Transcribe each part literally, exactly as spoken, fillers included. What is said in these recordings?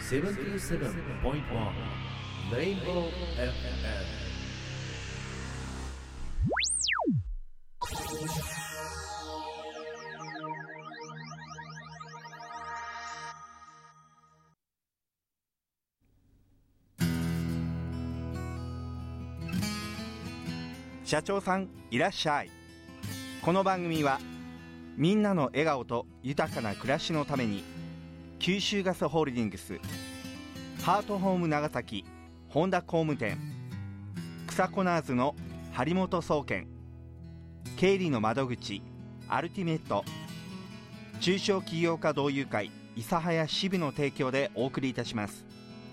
セブンティーセブンポイントワン レインボー エフエム。 社長さんいらっしゃい。この番組はみんなの笑顔と豊かな暮らしのために九州ガスホールディングス、ハートホーム長崎本田工務店、草コナーズの張本総研、経理の窓口アルティメット、中小企業家同友会諫早支部の提供でお送りいたします。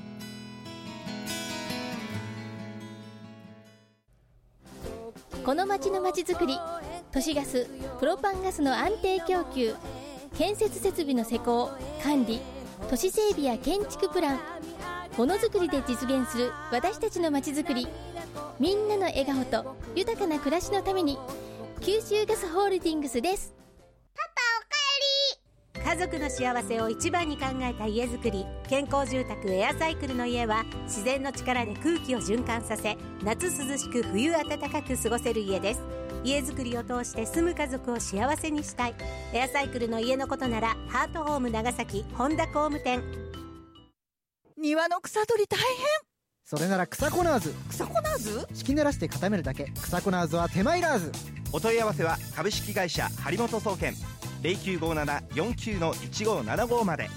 この町のまちづくり、都市ガス、プロパンガスの安定供給、建設設備の施工、管理、都市整備や建築プラン、ものづくりで実現する私たちのまちづくり。みんなの笑顔と豊かな暮らしのために九州ガスホールディングスです。 パパおかえり。家族の幸せを一番に考えた家づくり、健康住宅エアサイクルの家は自然の力で空気を循環させ、夏涼しく冬暖かく過ごせる家です。家づくりを通して住む家族を幸せにしたい。エアサイクルの家のことならハートホーム長崎本田工務店。 庭の草取り大変。 それなら草コナーズ。 草コナーズ？ 敷き濡らして固めるだけ。草コナーズは手間いらず。 お問い合わせは株式会社張本総研 ゼロきゅうごなな よんきゅう いちごななご まで。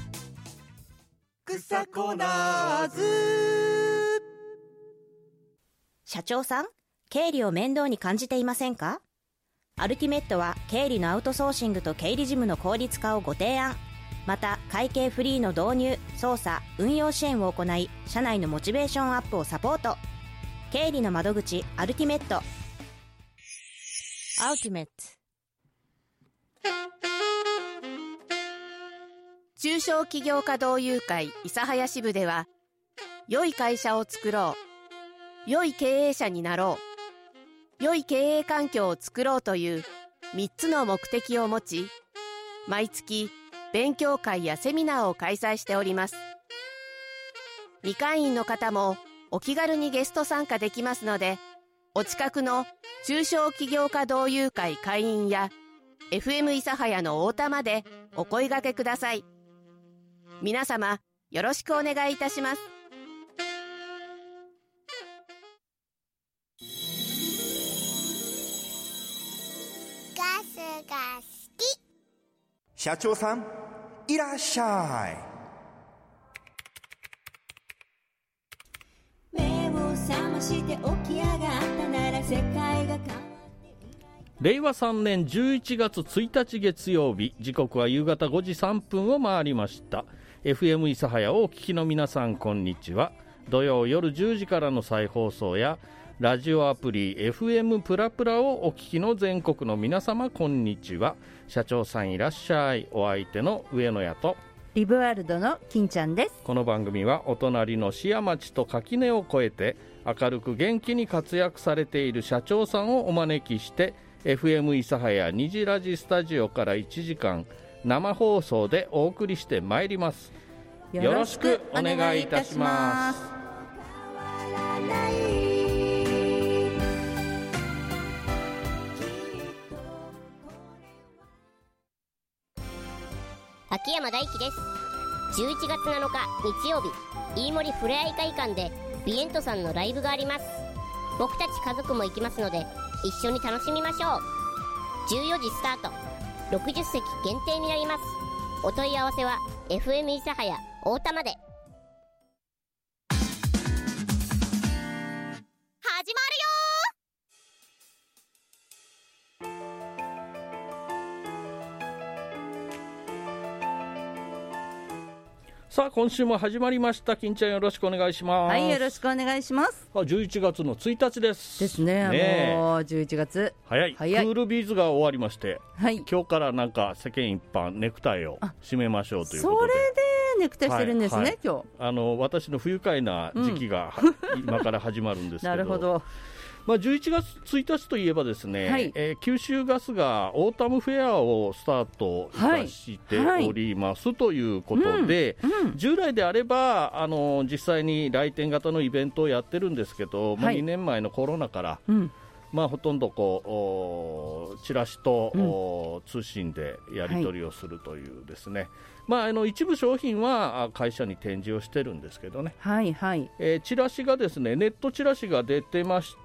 草コナーズ。 社長さん、経理を面倒に感じていませんか？アルティメットは経理のアウトソーシングと経理事務の効率化をご提案。また会計フリーの導入、操作、運用支援を行い、社内のモチベーションアップをサポート。経理の窓口アルティメット。アルティメット。 中小企業家同友会諫早支部では、良い会社を作ろう、良い経営者になろう、良い経営環境を作ろうというみっつの目的を持ち、毎月勉強会やセミナーを開催しております。未会員の方もお気軽にゲスト参加できますので、お近くの中小企業家同友会会員や エフエム 諫早の太田までお声掛けください。皆様よろしくお願いいたします。 ガスが好き。 社長さんいらっしゃい。 目を覚まして起き上がったなら世界が変わっている。 れいわさんねんじゅういちがつついたち月曜日、時刻は夕方ごじさんぷんを回りました。 エフエム 諫早をお聞きの皆さんこんにちは。土曜夜じゅうじからの再放送やラジオアプリ エフエム プラプラをお聞きの全国の皆様こんにちは。社長さんいらっしゃい。お相手の上野屋とリブワールドの金ちゃんです。 この番組はお隣の市谷町と垣根を越えて明るく元気に活躍されている社長さんをお招きして エフエム 諫早虹ラジスタジオからいちじかん生放送でお送りしてまいります。よろしくお願いいたします。 秋山大輝です。じゅういちがつなのか日曜日、飯森ふれあい会館でビエントさんのライブがあります。僕たち家族も行きますので一緒に楽しみましょう。じゅうよじスタート、ろくじゅっせき限定になります。お問い合わせは エフエム 諫早太田まで。始まるよ。 さあ今週も始まりました。金ちゃんよろしくお願いします。 はい、よろしくお願いします。 あ、じゅういちがつのついたちですですね。ね、もうじゅういちがつ早い。 早い。 クールビーズが終わりまして、 はい、 今日からなんか世間一般ネクタイを締めましょうということで。 それでネクタイしてるんですね、はいはい、今日あの私の不愉快な時期が、うん、今から始まるんですけどなるほど。 まあ、じゅういちがつついたちといえばですね、はい、えー、九州ガスがオータムフェアをスタートいたしております、はい、ということで、うんうん、従来であればあの実際に来店型のイベントをやってるんですけど、はい、まあ、にねんまえのコロナから、うん、まあ、ほとんどこうチラシと、うん、通信でやり取りをするというですね、はい、まあ、あの一部商品は会社に展示をしてるんですけどね、 はいはい、 えー、チラシがですね、ネットチラシが出てまして、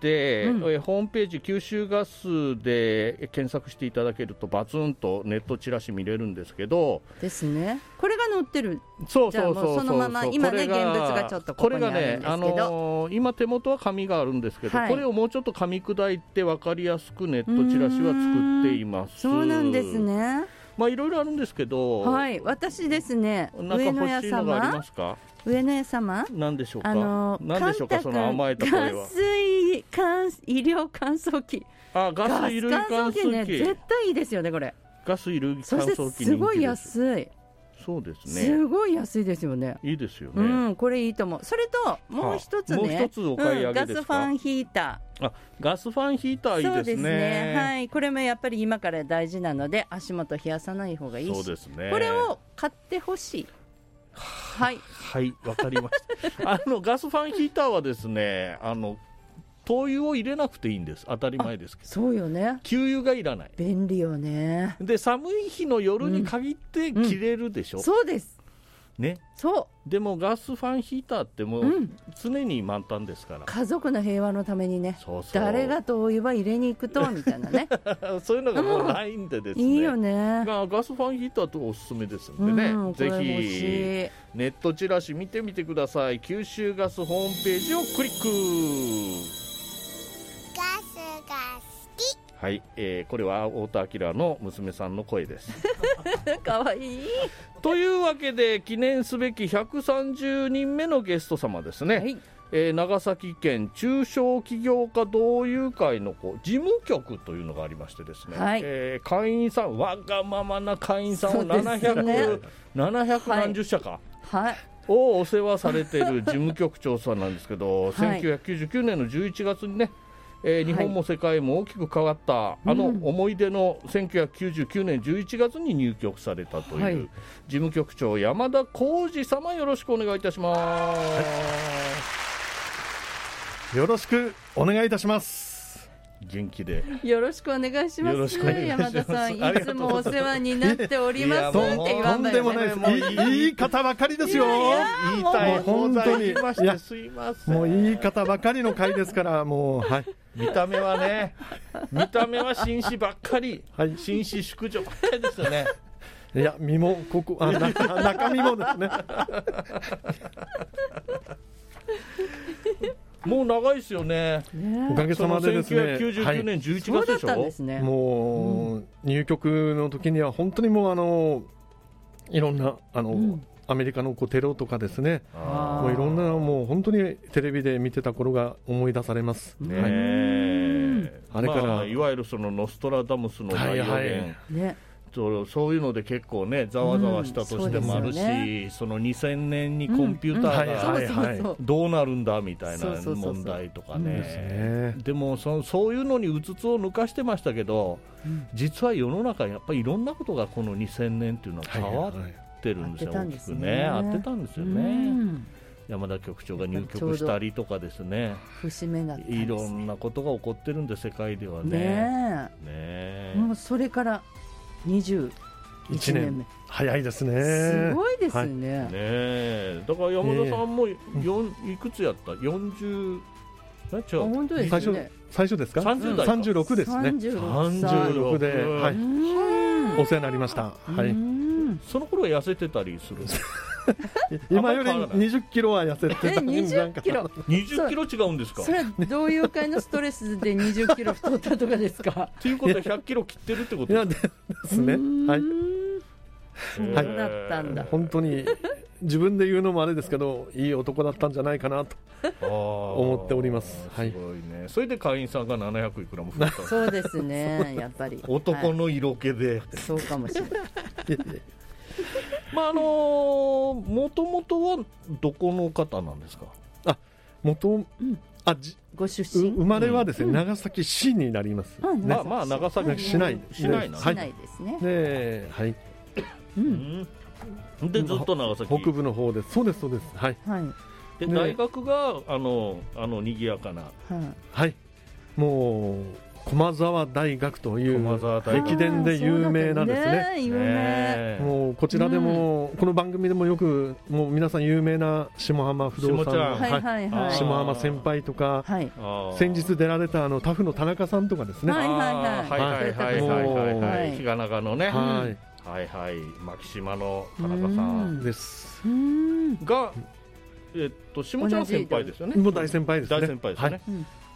うん、えー、ホームページ九州ガスで検索していただけるとバツンとネットチラシ見れるんですけどですね、これが載ってる、 そうそうそうそう、 そのまま今ね現物がちょっとここにあるんですけど、これがね、あのー、今手元は紙があるんですけど、はい、これをもうちょっと噛み砕いて分かりやすくネットチラシは作っています。 そうなんですね。 まあ、いろいろあるんですけど、 はい、私ですね、上野屋様、 ありますか？ 上野屋様、 何でしょうか、 あのー、 何でしょうか、その甘えた声は。 ガス医療乾燥機、 あ、ガス衣類乾燥機ね、絶対いいですよね、これ。 ガス衣類乾燥機人気です。そしてすごい安い。 そうですね、 すごい安いですよね。 いいですよね、 うん、これいいと思う。それともう一つね、 はあ、もう一つお買い上げですか？うん、 ガスファンヒーター。 あ、ガスファンヒーターいいですね。 そうですね、はい、これもやっぱり今から大事なので足元冷やさない方がいいし、 そうですね、 これを買ってほしい。はいはい、わかりましたあのガスファンヒーターはですね、あの灯油を入れなくていいんです。当たり前ですけど。 そうよね、 給油がいらない。 便利よね。 で、寒い日の夜に限って切れるでしょ、 うんうん、そうですね、 そうでもガスファンヒーターってもう常に満タンですから、うん、 家族の平和のためにね、 そうそう、 誰が灯油は入れに行くとみたいなねそういうのがもうないんでですね、 いいよね、 ガスファンヒーターとおすすめですんでね、うん、ぜひネットチラシ見てみてください。九州ガスホームページをクリック。 ガスが好き。 はい、えー、これは太田明の娘さんの声ですかわいい。 というわけで記念すべきひゃくさんじゅうにんめのゲスト様ですね、はい、えー、長崎県中小企業家同友会のこう事務局というのがありましてですね、はい、えー、会員さん、わがままな会員さんをななひゃく、ね、ななひゃく何十社か、 はいはい、 をお世話されている事務局長さんなんですけど、はい、せんきゅうひゃくきゅうじゅうきゅうねんのじゅういちがつにね、えー、日本も世界も大きく変わった、はい、あの思い出のせんきゅうひゃくきゅうじゅうきゅうねんじゅういちがつに入局されたという、はい、事務局長山田浩二様、よろしくお願いいたします、はい、よろしくお願いいたします。 元気でよろしくお願いします。山田さん、いつもお世話になっておりますって言わんだよね。 とんでもないです。もういい方ばかりですよ。 言いたい本当にすいません。 もういい方ばかりの会ですから、もう、はい、 見た目はね、見た目は紳士ばっかり、はい、紳士淑女ばっかりですよね。 いや、身もここ、あ、中、中身もですねもう長いですよね。 おかげさまでですね、 せんきゅうひゃくきゅうじゅうきゅうねんじゅういちがつでしょ、はい、 ね、 もう、うん、入局の時には本当にもうあのいろんなあの、うん、アメリカのこうテロとかですね、もういろんなもう本当にテレビで見てた頃が思い出されますね、はい、あれから、 まあ、いわゆるそのノストラダムスの大予言、はいはい、ね、そういうので結構ねざわざわした年でもあるし、うん そ, ね、そのにせんねんにコンピューターがどうなるんだみたいな問題とかね、でも そ, そういうのにうつつを抜かしてましたけど、うん、実は世の中やっぱりいろんなことがこのにせんねんっていうのは変わってるんですよ、大きくね、合ってたんですよね、うん、山田局長が入局したりとかですね、 節目だったんですね、 いろんなことが起こってるんで世界では ね, ね, ねもうそれからにじゅういちねんめ、 早いですね、 すごいですね、はい、 ね、だから山田さんもよんいくつやった、よんじゅう、 え違う、本当ですね、 最初、最初ですか、 さんじゅう代か、 さんじゅうろくですね、 さんじゅうろく、 さんじゅうろくで、はい、お世話になりました、はい、 その頃は痩せてたりするんですか今よりにじゅっキロは痩せてたんにじゅっキロにじゅっキロ違うんですか。 それは同友会のストレスでにじゅっキロ太ったとかですかということはひゃっキロ切ってるってことですね。はい、 そうだったんだ、 本当に自分で言うのもあれですけどいい男だったんじゃないかなと思っております。 すごいね、それで会員さんがななひゃくいくらも増えたそうですね、やっぱり男の色気で、はい、 そうかもしれないまああのー、もともとはどこの方なんですか。 あ、元、 あじご出身生まれはですね、 うん、 長崎市になります、 うん、 ね、 まあまあ長崎市内市内なん市内ですね、 で、はい、 うん、 でずっと長崎北部の方です。そうですそうです、はい、 はい、 で大学があのあの賑やかな、 はい、 はい、もう駒沢大学という駅伝で有名なですね、 有名、 もうこちらでも、うん、この番組でもよくもう皆さん有名な下浜不動産のはいはいはい、 下浜先輩とか、 はい、 先日出られたあのタフの田中さんとかですね、 はいはいはいはいはいはいはいはい比嘉長のね、 はいはいはい牧島の田中さんですが、えっと下ちゃん先輩ですよね。 もう大先輩ですね。 大先輩ですね。はい、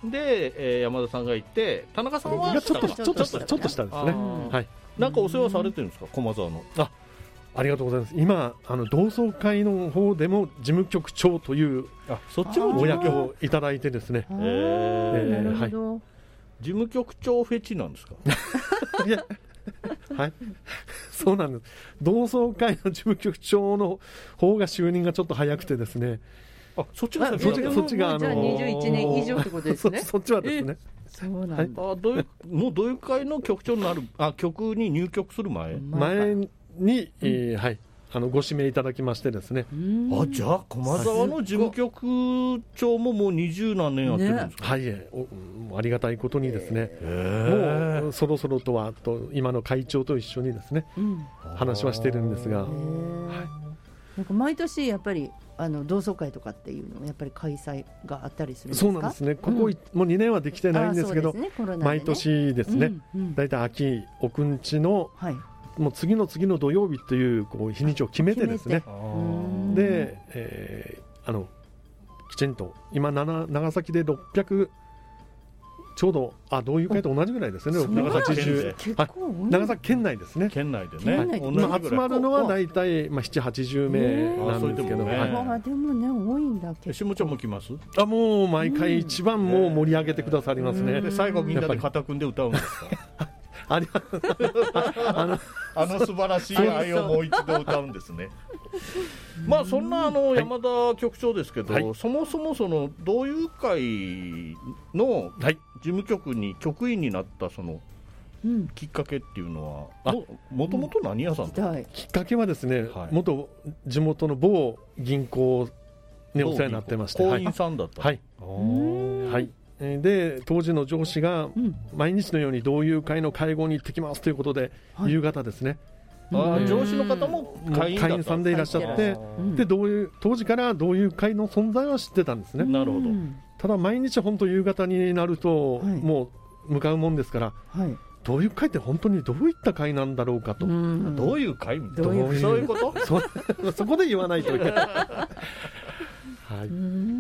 で、えー、山田さんがいて田中さんはちょっとちょっとちょっと下ですね。はい。 なんかお世話されてるんですか、駒沢の。 あ、ありがとうございます。今あの同窓会の方でも事務局長というあそっちもお役をいただいてですね。 えー、なるほど、 はい。 事務局長フェチなんですか。 いや。はい、そうなんです。同窓会の事務局長の方が就任がちょっと早くてですね。 あ、そっちがそっちがそっちがあのじゃあにじゅういちねん以上ってことですね。 そ, そっちはですね。 そうなんだ。 はい、あどういうもうどういう会の局長になるあ局に入局する前前に、えー、はいあのご指名いただきましてですね。 あじゃあ駒沢の事務局長ももう二十何年やってるんですか。 ね、はいおありがたいことにですね。もうそろそろとはと今の会長と一緒にですね、うん、話はしてるんですが、はい、 なんか毎年やっぱりあの同窓会とかっていうのやっぱり開催があったりするんですか。 そうなんですね。ここ、うん、もうにねんはできてないんですけど、ねね、毎年ですね。だいたい秋おくんちの、はい、もう次の次の土曜日というこう日にちを決めてですね。で、えー、あのきちんと今長崎でろっぴゃくちょうどあ同友会と同じぐらいですね。長崎中、はい、長崎県内ですね。 県内でね。 まあ、集まるのはだいたいまあなな、はちじゅうめいなんですけど、 ねはい、でもね多いんだけど。 下ちゃんも来ます？ あもう毎回一番もう盛り上げてくださりますね。 で最後みんなで肩組んで歌うんですか？ ありあのあの素晴らしい愛をもう一度歌うんですね。まあそんなあの山田局長ですけど、はい、そもそもその同友会の事務局に局員になったそのきっかけっていうのは、うん、もともと何屋さんだった、 きっかけはですね、はい、元地元の某銀行にお世話になってまして、 行員さんだった、 はいはい、で当時の上司が毎日のように同友会の会合に行ってきますということで、はい、夕方ですね、 あ上司の方も会員だった会員さんでいらっしゃって、で同友当時から同友会の存在は知ってたんですね。 なるほど。 ただ毎日本当夕方になると、はい、もう向かうもんですから、はい、同友会って本当にどういった会なんだろうかと。 どういう会どういうそういうことそ, そこで言わないといけないはい、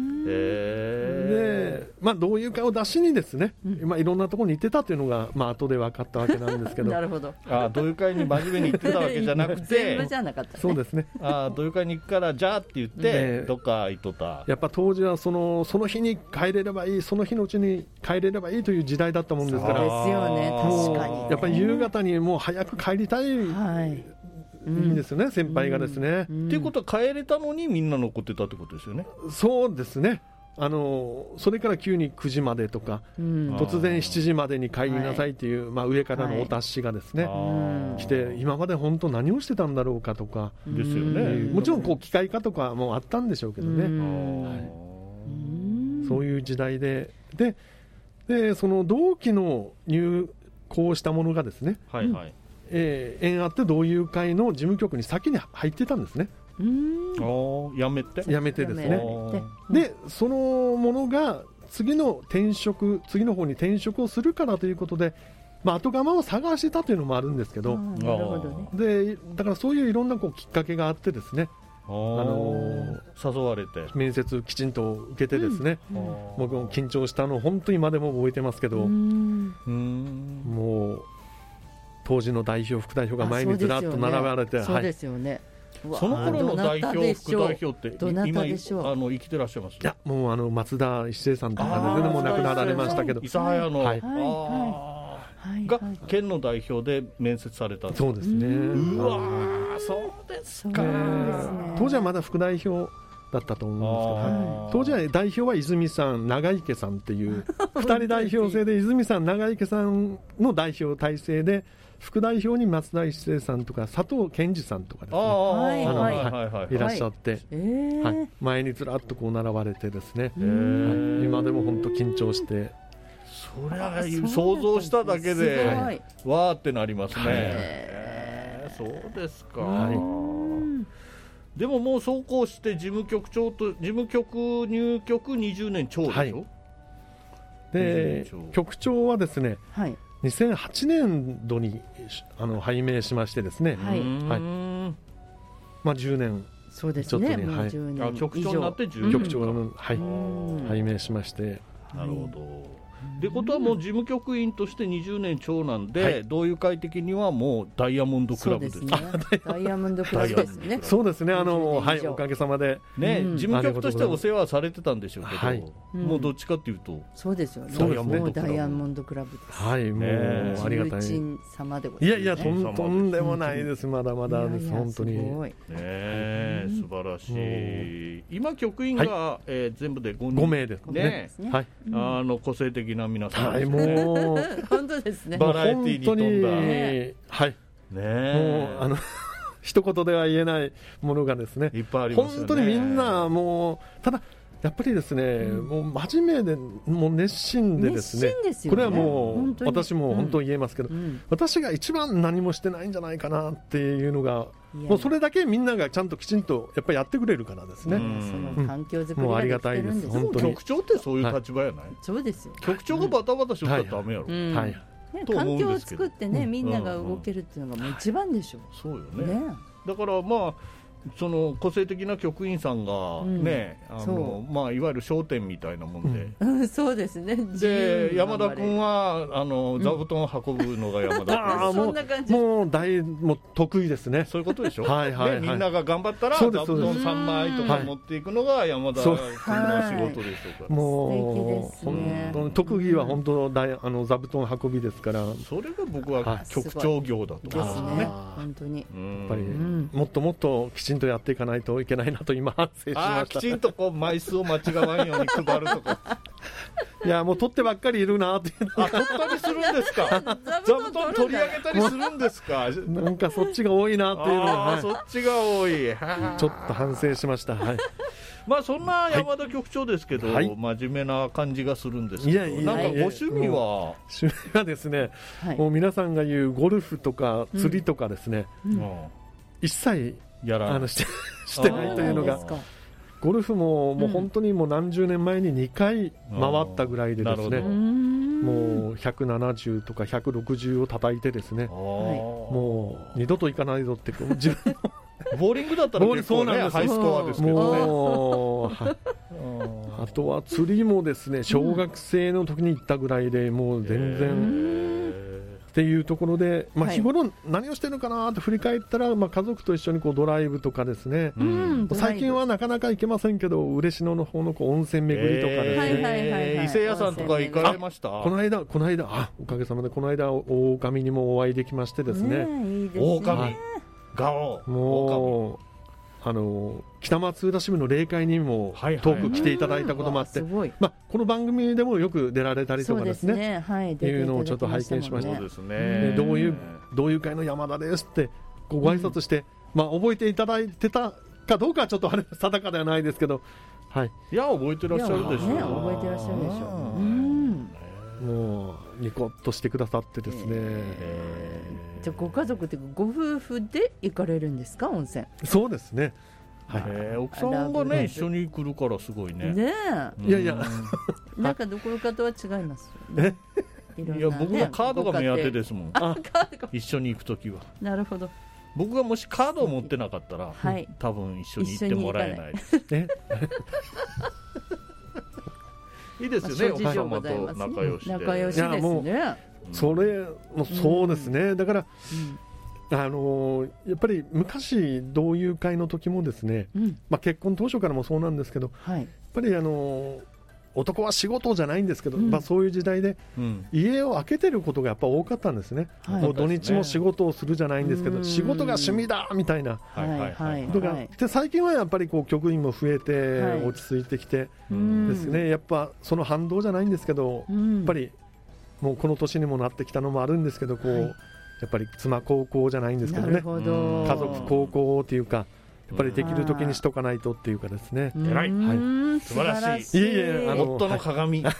えでまあ、同友会を出しにですね、うんまあ、いろんなところに行ってたというのが、まあ後で分かったわけなんですけどなるほど。 あ同友会に真面目に行ってたわけじゃなくて全部じゃなかった、ね、 そうですね。 あ同友会に行くからじゃあって言ってどっか行っとった。 やっぱ当時はそのその日に帰れればいい、その日のうちに帰れればいいという時代だったもんですから。 そうですよね、確かに、ね、 やっぱり夕方にもう早く帰りたい、はいいいんですよね、うん、先輩がですね、 うん、っていうことは帰れたのにみんな残ってたってことですよね。 そうですね。あのそれから急にくじまでとか、うん、突然しちじまでに帰りなさいという、はいまあ、上からのお達しがですね、はい、来て今まで本当何をしてたんだろうかとかですよね。 もちろんこう機械化とかもあったんでしょうけどね、はい、そういう時代で で, でその同期の入校したものがですね、はいはいえー、縁あって同友会の事務局に先に入ってたんですね。 うーんやめてやめてですね。でそのものが次の転職次の方に転職をするからということで、まあ、後釜を探してたというのもあるんですけど、 なるほど、ね、 でだからそういういろんなこうきっかけがあってですね、 あのー、誘われて面接きちんと受けてですね、うん、もう緊張したの本当に今でも覚えてますけど、うんもう当時の代表副代表が前にずらっと並ばれて、 そうですよね、 はい、その頃の代表副代表って今あの生きてらっしゃいます？ いやもうあの松田一生さんとかで、ね、もう亡くなられましたけど、 諫早の、 はいはい、が県の代表で面接されたんです。 そうですね。 うわそうですか、 えー、当時はまだ副代表だったと思うんですけど、はい、当時は代表は泉さん長池さんっていうふたり代表制で泉さん長池さんの代表体制で副代表に松田一生さんとか佐藤健二さんとかですね、 はいあの、 はいはいはい、いらっしゃって、はいえーはい、前にずらっとこう並ばれてですね、えー、今でも本当緊張してそれは想像しただけでわーってなりますね、えー、そうですか、はい、でももう走行して事務局長と事務局入局にじゅうねんちょうでしょ、はい、 で局長はですね、はい、にせんはちねんどにあの拝命しましてですね、はいはい、まあ、じゅうねんそうですね、もうじゅうねん以上、 局長になってじゅうねん局長の、はい、拝命しまして、 なるほど。ってことはもう事務局員としてにじゅうねんちょうなんで、はい、同友会的にはもうダイヤモンドクラブですね。 ダイヤモンドクラブですね。 そうですね、あの、はい、おかげさまで、 ね、うん、事務局としてお世話されてたんでしょうけど、はい、もうどっちかっていうと、 そうですよね、 ダイヤモンドクラブ、 もうダイヤモンドクラブです。 はい、もうありがたい。 重鎮様でございます、ね。いやいや、とん、とんでもないです、まだまだです、本当に。 ね、素晴らしい。今局員が、はい、えー、全部でごにん、 ごめいですね。はい、 あの個性的な皆さん。 はいもう本当ですね。 バラエティーに富んだ、 ね、はい、 ね、 もうあの一言では言えないものがですね、 いっぱいありますよね。 本当にみんなもうただやっぱりですね、うん、もう真面目でもう熱心でですね、 ですよね、 これはもう私も本当に言えますけど、うん、私が一番何もしてないんじゃないかなっていうのが、もうそれだけみんながちゃんときちんとやっぱりやってくれるからですね、うん、 その環境づくりができてるんです。 もうありがたいです本当に。 局長ってそういう立場やない、 はい、そうですよ。 局長がバタバタしよったらダメやろ、 うんはいはいね、環境を作ってね、みんなが動けるっていうのがもう一番でしょう、 はい、そうよね、ね。だからまあその個性的な局員さんがね、うん、あのまあ、いわゆる商店みたいなもんで、 うん、そうですね。 で山田君はあの座布団を運ぶのが山田君、 あそんな感じ。 もう大もう得意ですね。 そういうことでしょ。 はいはい、はい、 みんなが頑張ったら座布団さんまいとか持っていくのが山田君の仕事でしょうから、はい、 もう本当に特技は本当大あの座布団運びですから、 それが僕は局長業だと思うんですね。 本当にやっぱり、うん、もっともっときちんとやっていかないといけないなと今反省しました。 あきちんとこう枚数を間違わんように配るとかいやもう取ってばっかりいるなってあ取ったりするんですか座布団取り上げたりするんですかなんかそっちが多いなっていうのは、 はい、そっちが多いちょっと反省しました、はい、 まあそんな山田局長ですけど、はい、真面目な感じがするんですけど、いやいやなんかご趣味は趣味はですね、はい、もう皆さんが言うゴルフとか釣りとかですね、うんうん、一切やらあの して, してないというのが、ゴルフももう本当にもう何十年前ににかい回ったぐらいでですね、もうひゃくななじゅうとかひゃくろくじゅうを叩いてですね、もう二度と行かないぞって自分ボーリングだったら結構ねハイスコアですけどね。 もうあとは釣りもですね小学生の時に行ったぐらいでもう全然っていうところで、まあ、日頃何をしてるのかなと振り返ったら、まあ、家族と一緒にこうドライブとかですね、うん、最近はなかなか行けませんけど嬉野の方のこう温泉巡りとかですね、 伊勢屋さんとか行かれました？ この間この間あおかげさまでこの間大神にもお会いできましてですね、 ねいいですね大神ガオもうあの北松浦支部の例会にもトーク来ていただいたこともあって、まあ、この番組でもよく出られたりとかですね、 そうですね、はい、 いうのをちょっと拝見しました。 そうですね、 どういうどういう会の山田ですってご挨拶して、うんまあ、覚えていただいてたかどうかはちょっとあれ定かではないですけど、はい、 いや覚えてらっしゃるでしょう、 ね、覚えてらっしゃるでしょう、うん、 もうニコッとしてくださってですね、 えー、じゃあご家族ってご夫婦で行かれるんですか温泉？ そうですね、 はいえー、奥さんがね一緒に来るからすごいね。 ねえ、いやいやなんかどころかとは違いますよね。いろんなね、 いや僕もカードが目当てですもん。 あ一緒に行くときは。 なるほど。 僕がもしカードを持ってなかったら、はい、多分一緒に行ってもらえない。えいいですよね、奥様と仲良しで。 仲良しですね。 それもそうですね、うん、だから、うん、あのー、やっぱり昔同友会の時もですね、うんまあ、結婚当初からもそうなんですけど、はい、やっぱりあのー、 男は仕事じゃないんですけど、 うんまあ、そういう時代で、 うん、 家を空けてることがやっぱ多かったんですね、はい、もう土日も仕事をするじゃないんですけど、仕事が趣味だみたいな、 はいはいはい、 だからで最近はやっぱりこう局員も増えて落ち着いてきてですね、やっぱその反動じゃないんですけど、やっぱりもうこの年にもなってきたのもあるんですけど、こう、はい、やっぱり妻孝行じゃないんですけどね、 ど家族孝行っていうか、やっぱりできる時にしとかないとっていうかですね。 偉い、はい、素晴らしい。 いえいえ、あの夫の鏡。はい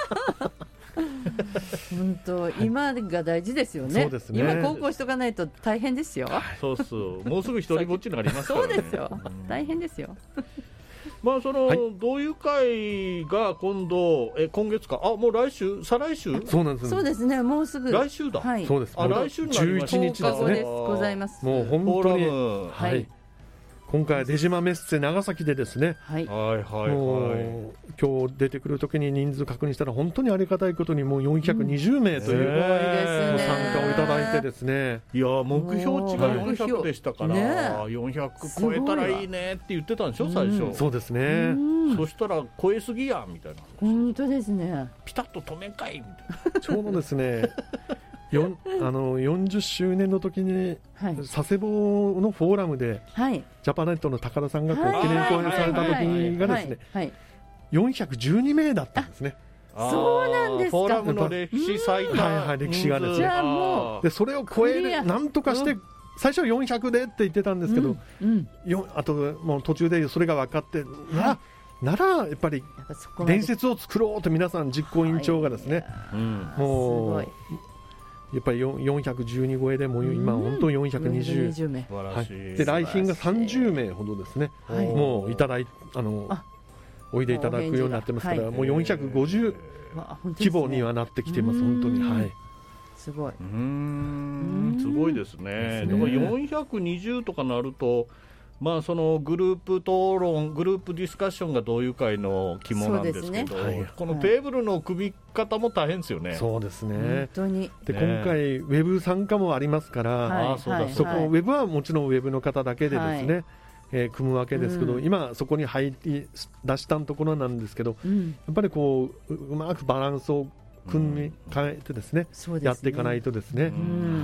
本当今が大事ですよね。 そうですね。 今孝行しとかないと大変ですよ。 そうそう。もうすぐ一人ぼっちになりますからね。 そうですよ。大変ですよ。 まあその、 はい、 同友会が今度え今月か、あもう来週再来週。 そうなんです。 そうですね。もうすぐ来週だ。 はい。 そうです。 あ来週になりました。 じゅういちにちですね。 ございます。 もう本当にははい。今回は出島メッセ長崎でですね、 はい、 はいはいはい、 今日出てくるときに人数確認したら本当にありがたいことにもうよんひゃくにじゅうめいという、 うんご参加をいただいてですね、 いや目標値がよんひゃくでしたから、ね、よんひゃく超えたらいいねって言ってたんでしょ最初、 うん、そうですね、 そしたら超えすぎやみたいな、 本当ですね、 ピタッと止めんかいみたいなちょうどですねよあのよんじゅっしゅうねんの時に、はい、佐世保のフォーラムで、はい、ジャパネットの高田さんがこう、はい、記念講演された時がですね、はいはい、よんひゃくじゅうにめいだったんですね。 そうなんですか。 フォーラムの歴史最多、 はいはい、歴史がですね、 じゃあもうでそれを超えるなんとかして、うん、最初はよんひゃくでって言ってたんですけど、うんうん、あともう途中でそれが分かって、はい、ならやっぱり伝説を作ろうと皆さん実行委員長がですね、はい、もうやっぱりよんひゃくじゅうに超えでもう今本当よんひゃくにじゅう、 よんひゃくにじゅうめい、 はい、で来賓がさんじゅうめいほどですね、はい、もういただいあのあおいでいただくようになってますから、はい、もうよんひゃくごじゅう規模にはなってきています、本当に、はい、 すごい、 うーんすごいですね。だからよんひゃくにじゅうとかなると、まあ、そのグループ討論グループディスカッションが同友会の肝なんですけど、ね、はい、このテーブルの組み方も大変ですよね。 そうですね、 本当にで、ね、今回ウェブ参加もありますから、はい、そこ、はい、ウェブはもちろんウェブの方だけでですね、はい、えー、組むわけですけど、うん、今そこに入り出したところなんですけど、うん、やっぱりこう う, うまくバランスを組み替えてですね、うん、やっていかないとですね、うん、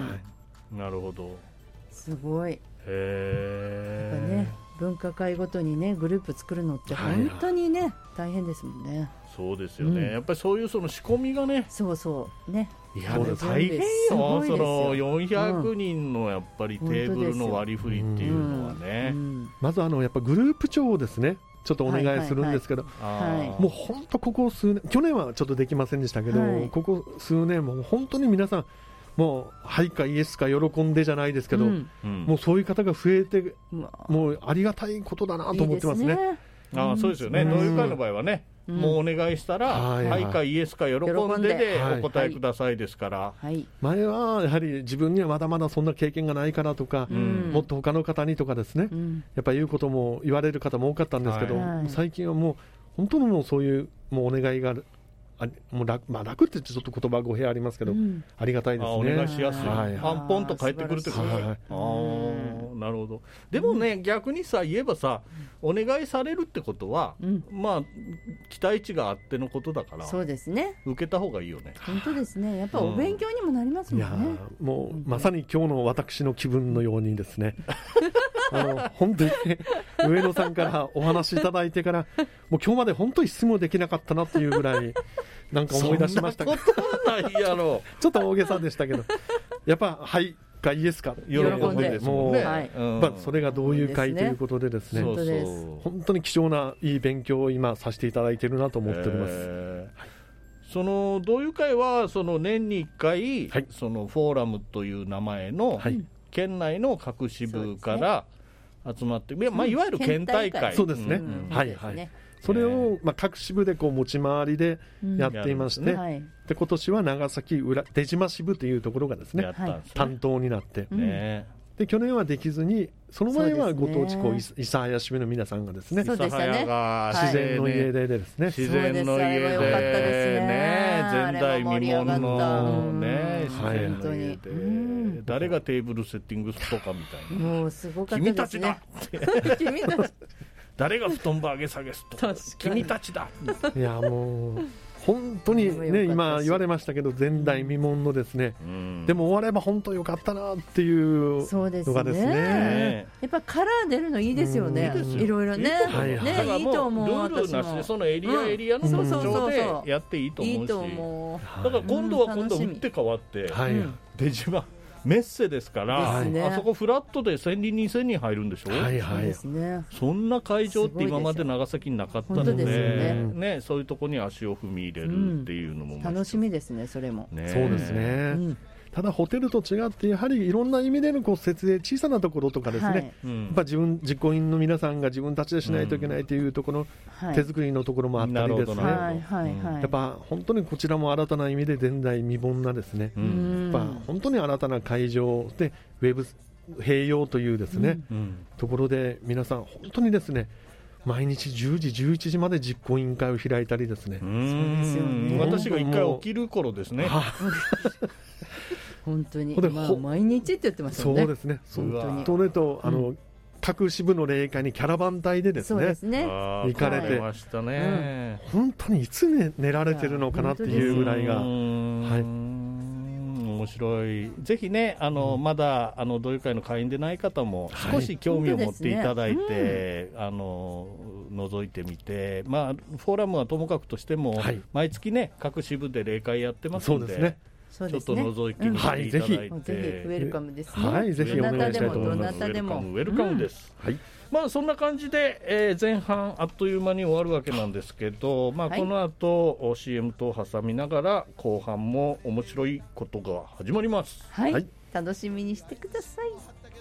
はい、なるほど、 すごい。 へやっぱね、文化会ごとにねグループ作るのって本当にね、はい、大変ですもんね。 そうですよね、うん、やっぱりそういうその仕込みがね、 そうそうね、 いや大変よ、そのよんひゃくにんのやっぱりテーブルの割り振りっていうのはね、うんうん、 まずあのやっぱグループ長をですねちょっとお願いするんですけど、はいはいはい、もう本当ここ数年、去年はちょっとできませんでしたけど、はい、ここ数年も本当に皆さんもうはいかイエスか喜んでじゃないですけど、うんうん、もうそういう方が増えて、うん、もうありがたいことだなと思ってますね。いいですね。 ああ、そうですよね、同友会の場合はね、うん、もうお願いしたら、はい、はいかイエスか喜んででお答えくださいですから、はいはい、 前はやはり自分にはまだまだそんな経験がないからとか、うん、もっと他の方にとかですね、うん、やっぱり言うことも言われる方も多かったんですけど、はい、最近はもう本当にもうそういうもうお願いがある、あもう 楽, まあ、楽ってちょっと言葉語弊ありますけど、うん、ありがたいですね。 お願いしやすい、はい、パンポンと帰ってくるってことです、はい、ああ、なるほど。でもね、うん、逆にさ言えばさ、お願いされるってことは、うん、まあ期待値があってのことだから、 そうですね、 受けた方がいいよね。 本当ですね、やっぱお勉強にもなりますもんね、 うん、いやもうまさに今日の私の気分のようにですねあの本当に上野さんからお話いただいてからもう今日まで本当に質問できなかったなっていうぐらいなんか思い出しましたけど、 そんなことないやろちょっと大げさでしたけど、やっぱはいかイエスか喜んでですもんね、 はい、まあ、それが同友会ということでですね、 本当です、 本当に貴重ないい勉強を今させていただいているなと思っております、 えーはい、その同友会はその年にいっかい、はい、そのフォーラムという名前の、はい、県内の各支部から集まって、ね、まあ、いわゆる県大会、 そうですね、うんうん、はいはい、それを、まあ、各支部でこう持ち回りでやっていまして、うん、はい、で今年は長崎浦出島支部というところがですね、はい、担当になって、ね、で去年はできずに、その前はご当地こう諫早支部の皆さんがですね、 そうでしたね、 自然の家でですね、 自然の家でね、前代未聞のね、自然の家で、うん、誰がテーブルセッティングするとかみたいな、 もうすごかったですね、 君たちだ君たち誰が布団場上げ下げすと君たちだいやもう本当にね今言われましたけど前代未聞のですね、うん、でも終われば本当良かったなっていうのがですね、 ですねやっぱカラー出るのいいですよね、うん、いろいろね、 はいはい、ねいいと思う。ルールなしでそのエリアエリアの特徴でやっていいと思うし、いいと思う。だから今度は今度打って変わって、はい、出島メッセですから、ね、あそこフラットでせんにんにせんにん入るんでしょ、はいはい、そ, ね、そんな会場って今まで長崎になかったの で, で、ねね、そういうところに足を踏み入れるっていうのも、うん、 楽しみですねそれも、 ね、そうですね、うん、ただホテルと違ってやはりいろんな意味でのこう設営小さなところとかですね、はい、やっぱ自分実行委員の皆さんが自分たちでしないといけないというところ、うん、手作りのところもあったりですね、はいはいはい、やっぱ本当にこちらも新たな意味で前代未聞なですね、うん、やっぱ本当に新たな会場でウェブ併用というですね、うん、ところで皆さん本当にですね毎日じゅうじじゅういちじまで実行委員会を開いたりですね、 うんそうですよね、私が一回起きる頃ですね本当に、まあ、毎日って言ってますよね。 そうですね。本当に。それとあの、うん、各支部の霊界にキャラバン隊でですね、そうですね行かれて、 ましたね、 うん、本当にいつ、ね、寝られてるのかなっていうぐらいが、はい、 面白い。ぜひねあの、うん、まだあの同友会の会員でない方も少し興味を持っていただいて、はいねうん、あの覗いてみて、まあ、フォーラムはともかくとしても、はい、毎月ね各支部で霊会やってますので、そうですねちょっと覗いてみていただいて、うんはい、ぜひウェルカムですね。 はい、ぜひお願いしたいと思います。 ウェルカム、ウェルカムです。うん、はい。まあそんな感じで、えー、前半あっという間に終わるわけなんですけど、まあこの後、はい、シーエム 等を挟みながら後半も面白いことが始まります。 はい。はい、楽しみにしてください。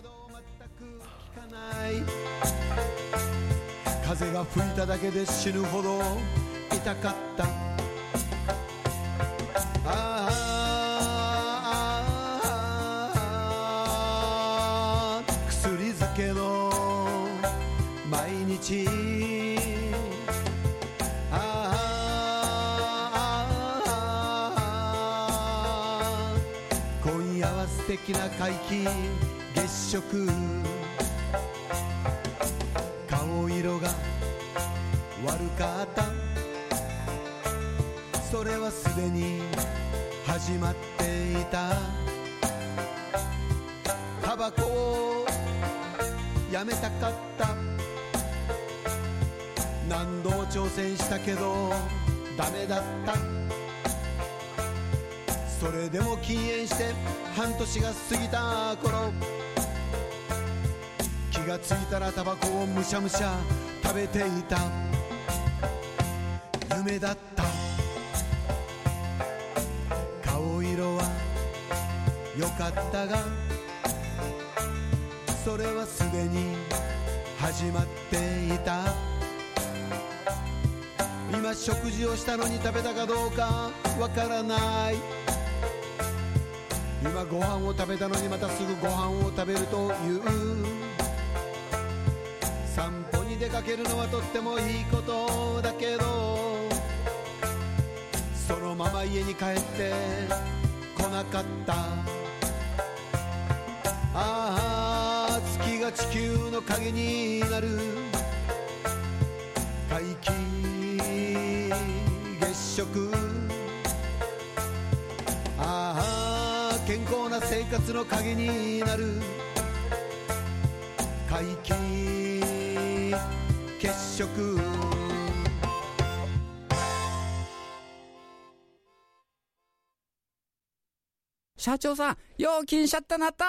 風が吹いただけで死ぬほど痛かった。ああ。毎日ああ今夜は素敵な皆既月食顔色が悪かったそれはすでに始まっていたタバコをやめたかった何度も挑戦したけどダメだったそれでも禁煙して半年が過ぎた頃気がついたらタバコをむしゃむしゃ食べていた夢だった顔色は良かったがそれはすでに始まっていた今食事をしたのに食べたかどうかわからない今ご飯を食べたのにまたすぐご飯を食べるという散歩に出かけるのはとってもいいことだけどそのまま家に帰ってこなかったああ月が地球の影になる皆既月食ああ健康な生活の影になる皆既月食社長さん料金シャッターなった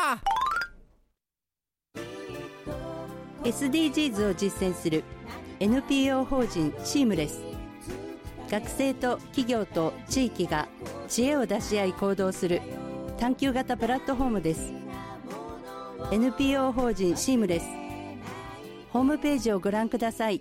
ーエスディージーズ を実践する エヌピーオー 法人シームレス学生と企業と地域が知恵を出し合い行動する探究型プラットフォームです。 エヌピーオー 法人シームレスホームページをご覧ください。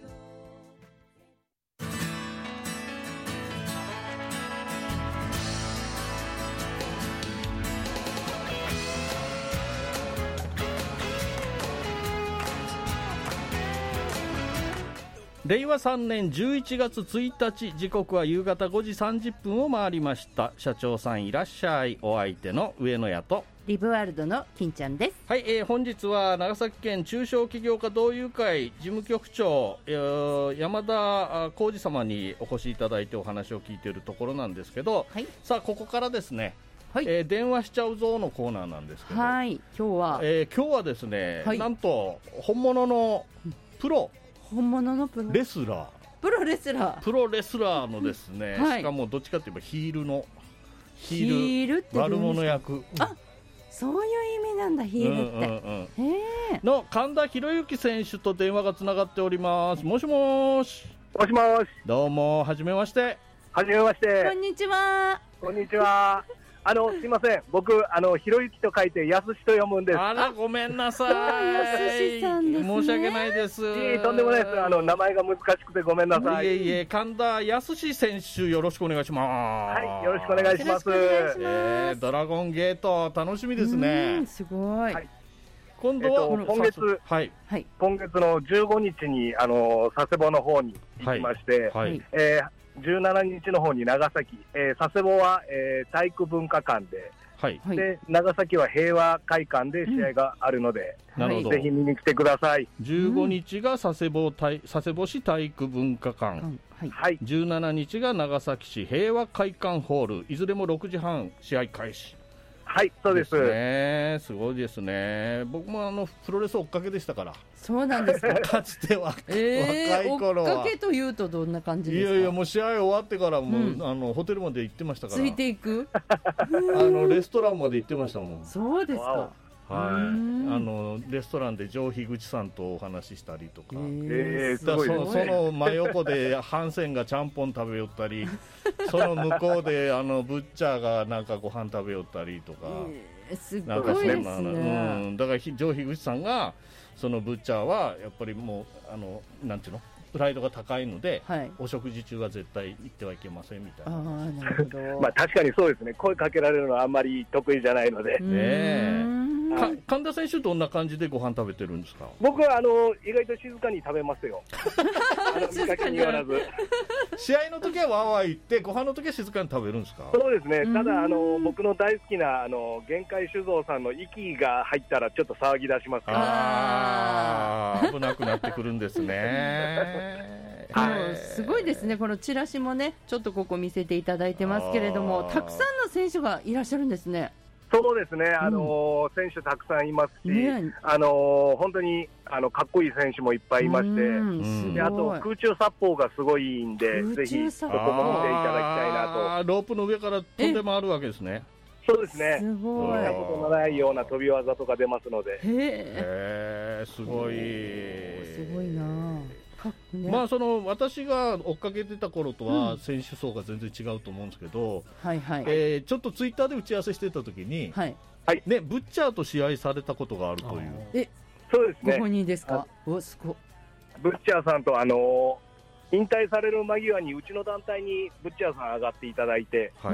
れいわさんねんじゅういちがつついたち時刻は夕方ごじさんじゅっぷんを回りました。社長さんいらっしゃい。お相手の上野屋とリブワールドの金ちゃんです。 はい、えー、本日は長崎県中小企業家同友会事務局長、えー、山田浩二様にお越しいただいてお話を聞いているところなんですけど、はい、さあここからですね、はい、えー、電話しちゃうぞのコーナーなんですけど、 はい、今日は、 えー、今日はですね、はい、なんと本物のプロ本物のプロレスラープロレスラープロレスラーのですね、はい、しかもどっちかといえばヒールのヒール、ヒールって悪者役、 あ、そういう意味なんだ、ヒールって、うんうんうん、への神田博之選手と電話がつながっております。もしもし。 もしもし。 どうも、はじめまして。 はじめまして。 こんにちは。 こんにちは。あの、すいません、僕、あの、ひろゆきと書いてやすしと読むんです。 あら、ごめんなさい。 やすしさんですね。 申し訳ないです。 いい、とんでもないです。あの、名前が難しくてごめんなさい。 いえいえ、神田やすし選手、よろしくお願いします。 はい、よろしくお願いします。 えー、ドラゴンゲート、楽しみですね。 すごい。はい、 今度は、えっと、今月、はい、今月のじゅうごにちに、あの、佐世保の方に行きまして、はいはい、えーじゅうしちにちの方に長崎、えー、佐世保は、えー、体育文化館で、はい、で長崎は平和会館で試合があるので、うん、ぜひ見に来てください。 じゅうごにちが佐世保体佐世保市体育文化館、うんはい、じゅうしちにちが長崎市平和会館ホール、いずれもろくじはん試合開始。 はい、そうです。 ですね、すごいですね。僕もあのプロレス追っかけでしたから。 そうなんですか。 かつては、えー、若い頃は。 追っかけというとどんな感じですか。 いやいや、もう試合終わってからもう、うん、あのホテルまで行ってましたから。 ついていく。 あのレストランまで行ってましたもん。 そうですか。 はい、あのレストランで上樋口さんとお話ししたりとか、 えー、 だそのその真横でハンセンがちゃんぽん食べよったりその向こうであのブッチャーがなんかご飯食べよったりとか、 えー、すごいですね。 うん、だから上樋口さんがそのブッチャーはやっぱりもうあのなんていうのプライドが高いので、はい、お食事中は絶対行ってはいけませんみたいな。 あなるほどまあ確かにそうですね。声かけられるのはあんまり得意じゃないので。 ねえ。か神田選手どんな感じでご飯食べてるんですか。 僕はあの意外と静かに食べますよ。あの見かけによらず。 試合の時はわーわー言ってご飯の時は静かに食べるんですか。 そうですね。ただあの僕の大好きなあの限界酒造さんの息が入ったらちょっと騒ぎ出しますから。 ああ危なくなってくるんですね。 はい、すごいですね。このチラシもねちょっとここ見せていただいてますけれども、たくさんの選手がいらっしゃるんですね。 そうですね、あのーうん、選手たくさんいますし、ね、あのー、本当にあのかっこいい選手もいっぱいいまして、であと空中殺法がすごいんで、ぜひそこも見ていただきたいなと。 ロープの上から飛んで回るわけですね。 そうですね、 すごい見たことのないような飛び技とか出ますので。 へー、すごい、 すごいな。 ね、まあその私が追っかけてた頃とは選手層が全然違うと思うんですけど、 うんはいはいえー、ちょっとツイッターで打ち合わせしてた時に、はいね、ブッチャーと試合されたことがあるという。 えそうですね。 ご本人ですか。おすごブッチャーさんと、あのー、引退される間際にうちの団体にブッチャーさん上がっていただいて、はい、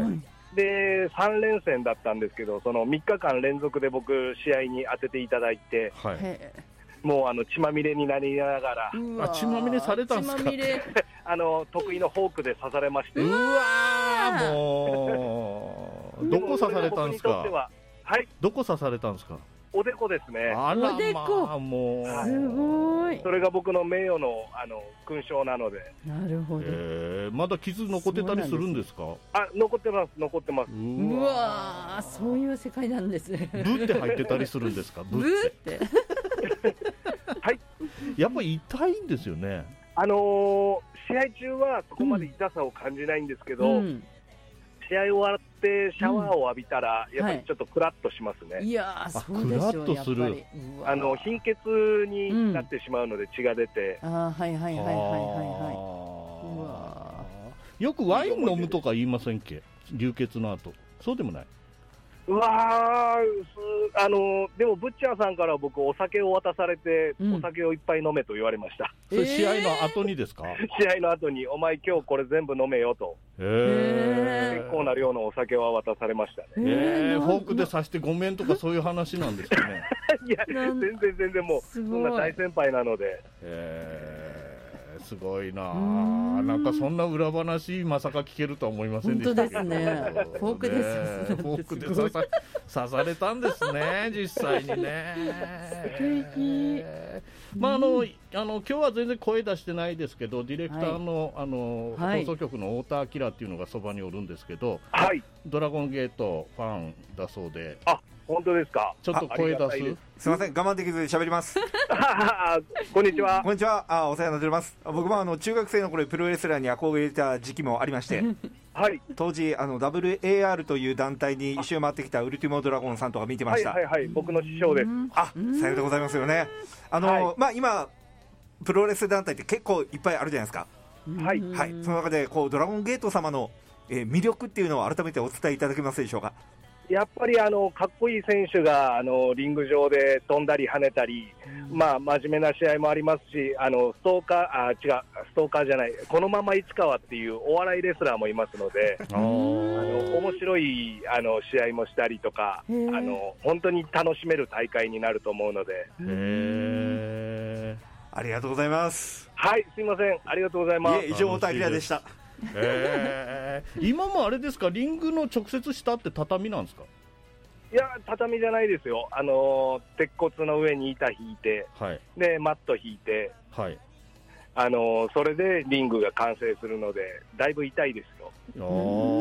でさん連戦だったんですけど、そのみっかかん連続で僕試合に当てていただいて、はいもうあの血まみれになりながら、 あ血まみれされたんですか。 あの得意のフォークで刺されまして、 うわーもうどこ刺されたんですか。 はい、 どこ刺されたんですか。 おでこですね。 あら、まあ、もうすごい。 それが僕の名誉のあの勲章なので。 なるほど。 えー、まだ傷残ってたりするんですか。 あ、残ってます、残ってます。 うわー、そういう世界なんですね。 ブって入ってたりするんですか。 ブってはい、 やっぱり痛いんですよね。 あのー、試合中はそこまで痛さを感じないんですけど、うん、試合終わってシャワーを浴びたら、うん、やっぱりちょっとクラッとしますね。 はい、いやー、そうでしょう。 クラッとする。 あの貧血になってしまうので、血が出て、 うん、あはいはいはいはいはいはい。うわよくワイン飲むとか言いませんっけ、流血の後。そうでもない。 うわー、あのでもブッチャーさんから僕お酒を渡されて、うん、お酒をいっぱい飲めと言われました。 それ試合の後にですか。 試合の後にお前今日これ全部飲めよと、 へ結構な量のお酒は渡されましたね。 えー、フォークで刺してごめんとかそういう話なんですかね。 いや全然全然もうそんな大先輩なので。 へーすごいな。なんかそんな裏話まさか聞けるとは思いませんでしたけど。 本当ですね。フォークで刺さフォークで刺さ刺されたんですね、実際にね。 素敵。 まああのあの今日は全然声出してないですけど、ディレクターの、はい、あの、はい、放送局の太田明っていうのがそばにおるんですけど、 はい、 ドラゴンゲートファンだそうで。 あ、本当ですか。 ちょっと声出す。 すみません、我慢できず喋ります。 こんにちは。 こんにちは。あ、お世話になっております。僕もあの中学生の頃プロレスラーに憧れた時期もありまして、 はい、 当時あの ダブリューエーアール という団体に一周回ってきたウルティモドラゴンさんとか見てました。 はいはいはい、僕の師匠です。 あ、さようでございますよね。あの、はい、まあ今プロレス団体って結構いっぱいあるじゃないですか。 はいはい。その中でこうドラゴンゲート様の、えー、魅力っていうのを改めてお伝えいただけますでしょうか。 やっぱりあのかっこいい選手があのリング上で飛んだり跳ねたり、うん、まあ真面目な試合もありますし、あのストーカーあ違うストーカーじゃないこのまま市川っていうお笑いレスラーもいますので、あの面白いあの試合もしたりとか、あの本当に楽しめる大会になると思うので。 へー、ありがとうございます。 はい、すいません、ありがとうございます。 いえ、以上太田明でした。 えー、今もあれですか、リングの直接下って畳なんですか。 いや、畳じゃないですよ。あの鉄骨の上に板引いて、 はい、でマット引いて、 はい、 あのそれでリングが完成するのでだいぶ痛いですよ。 ああ、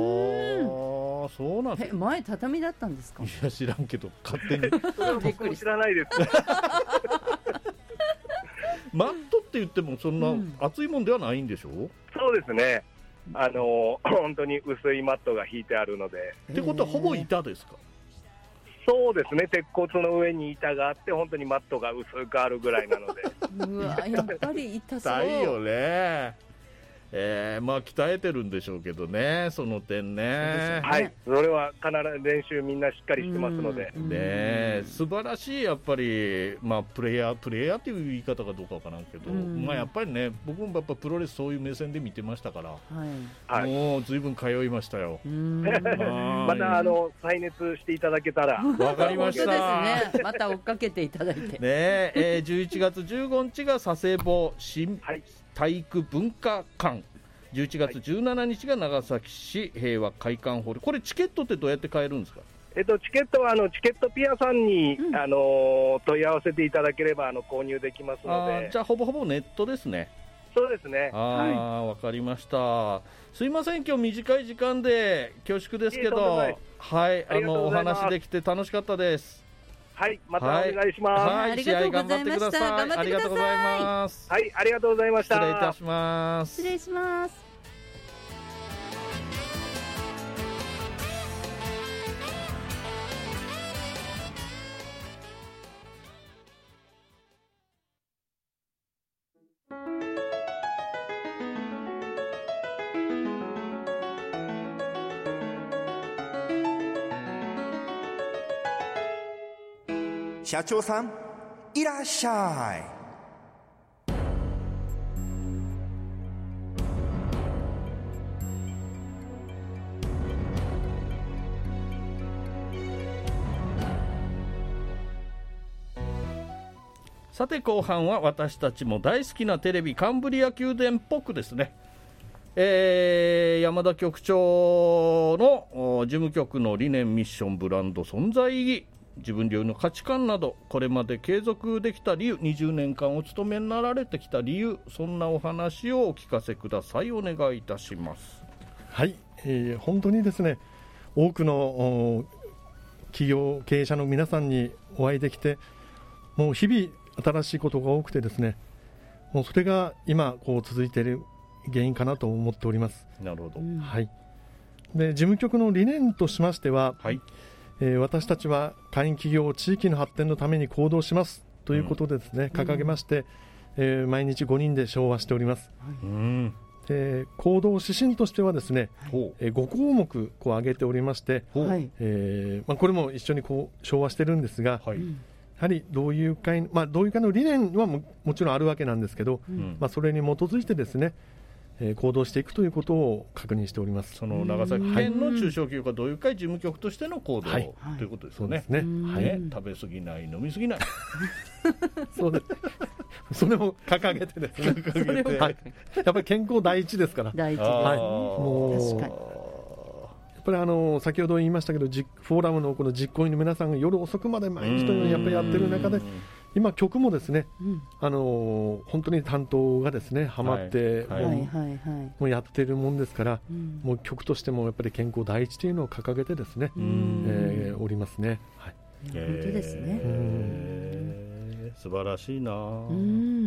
そうなんです。 前畳だったんですか。 いや、知らんけど勝手に僕も知らないですマットって言ってもそんな厚いもんではないんでしょう。 そうですね、あの本当に薄いマットが引いてあるので。 ってことはほぼ板ですか。 そうですね、鉄骨の上に板があって本当にマットが薄くあるぐらいなのでうわ、やっぱり痛そう。 痛いよね。えー、まあ鍛えてるんでしょうけどね、その点ね。 はい、それは必ず練習みんなしっかりしてますので、 ね、素晴らしい。やっぱり、まあ、プレイヤープレイヤーっていう言い方かどうかわからんけど、まあ、やっぱりね、僕もやっぱプロレスそういう目線で見てましたから、はい、もうずいぶん通いましたよ。 またあの再熱していただけたら。 わかりました。 ですね、また追っかけていただいてねえ、えー、じゅういちがつじゅうごにちが佐世保新、はい、体育文化館、じゅういちがつじゅうしちにちが長崎市平和会館ホール。これチケットってどうやって買えるんですか。 えっと、チケットはあのチケットピアさんに、うん、あの問い合わせていただければあの購入できますので。 あ、じゃあほぼほぼネットですね。 そうですね。 あ、はい、わかりました。すいません、今日短い時間で恐縮ですけど、はい、あのお話できて楽しかったです。 はい、またお願いします。 はい、はい、試合頑張ってください。ありがとうございます。 はい、ありがとうございました。 失礼いたします。 失礼します。 社長さん、いらっしゃい。 さて後半は私たちも大好きなテレビカンブリア宮殿っぽくですね、えー、山田局長の事務局の理念、ミッション、ブランド、存在意義、自分流の価値観など、これまで継続できた理由、にじゅうねんかんお勤めになられてきた理由、そんなお話をお聞かせください。お願いいたします。 はい、えー、本当にですね、多くの企業経営者の皆さんにお会いできて、もう日々新しいことが多くてですね、もうそれが今こう続いている原因かなと思っております。 なるほど、 はい、で事務局の理念としましては、はい、えー、私たちは会員企業地域の発展のために行動しますということでですね、うん、掲げまして、えー、毎日ごにんで唱和しております。はい、うん、で行動指針としてはですね、はい、えー、ごこうもくこう挙げておりまして、はい、えーまあ、これも一緒にこう唱和してるんですが、はい、やはり同友会、まあ、同友会の理念は も, もちろんあるわけなんですけど、うん、まあ、それに基づいてですね、えー、行動していくということを確認しております。 その長崎県の中小企業家同友会事務局としての行動、はい、ということですよね。 そうですね、 はい、食べ過ぎない、飲み過ぎないそうですそれを掲げてですね掲げて、はい、やっぱり健康第一ですから第一です、はい、もう確かにやっぱりあの先ほど言いましたけどフォーラムのこの実行委員の皆さんが夜遅くまで毎日というのをやっぱりやってる中で今曲もですね、うん、あの本当に担当がですねハマって、はいはい、もうやってるもんですから、うん、もう曲としてもやっぱり健康第一というのを掲げてですね、えー、おりますね、はい、 本当ですね、 えー、素晴らしいな、うん、